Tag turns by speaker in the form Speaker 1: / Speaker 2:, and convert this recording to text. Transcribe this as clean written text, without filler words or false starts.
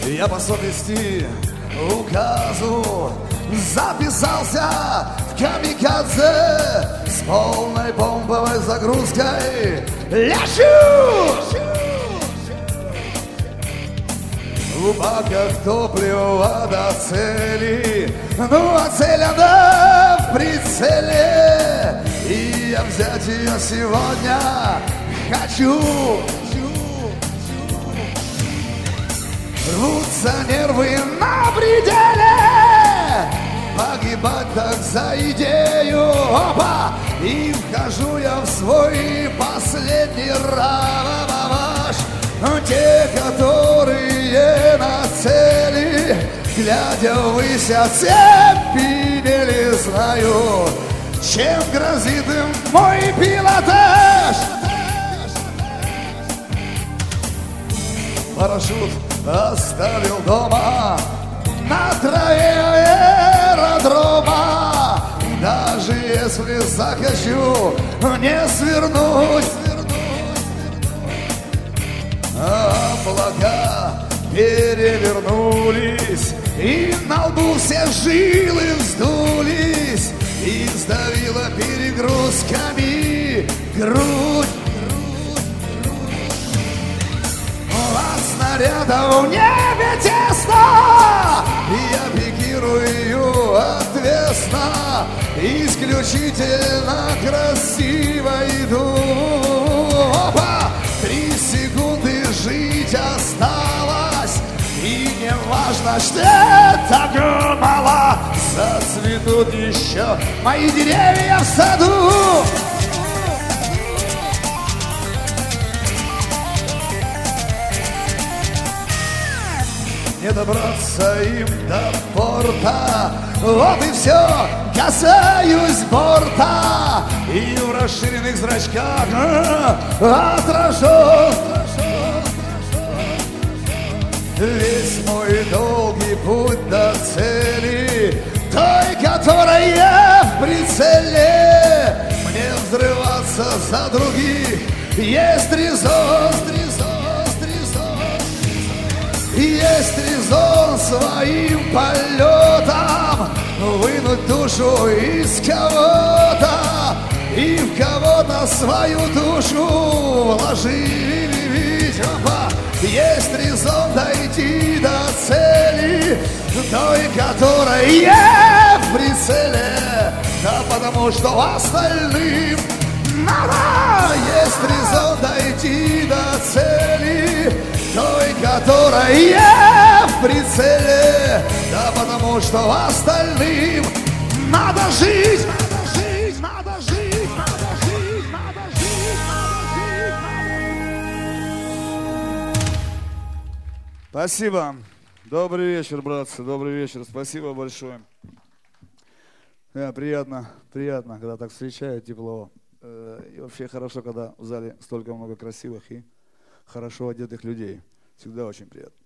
Speaker 1: Я по совести указу записался в камикадзе с полной помповой загрузкой. Лечу! В баках топлива до цели, ну а цель она в прицеле. И я взять ее сегодня хочу. Рвутся нервы на пределе, погибать так за идею. Опа! И вхожу я в свой последний раваш. Те, которые на цели, глядя ввысь, оцепенели, знаю, чем грозит им мой пилотаж. Парашют оставил дома на траве аэродрома. Даже если захочу не свернуть, облака перевернулись, и на лбу все жилы вздулись, и сдавило перегрузками грудь. От снарядов в небе тесно, я пикирую отвесно, исключительно красиво иду. Опа! 3 секунды жить осталось, и не важно, что это мало, зацветут еще мои деревья в саду. Не добраться им до порта, вот и все, касаюсь борта, и в расширенных зрачках отражен весь мой долгий путь до цели, той, которая в прицеле. Мне взрываться за других есть резон. Есть резон своим полетом вынуть душу из кого-то и в кого-то свою душу вложить. Есть резон дойти до цели, той, которая в прицеле, да потому что остальным надо. Есть резон дойти до цели, той, которая в прицеле, да потому что остальным надо жить.
Speaker 2: Спасибо. Добрый вечер, братцы, добрый вечер. Спасибо большое. Приятно, когда так встречают, тепло. И вообще хорошо, когда в зале столько много красивых и хорошо одетых людей. Всегда очень приятно.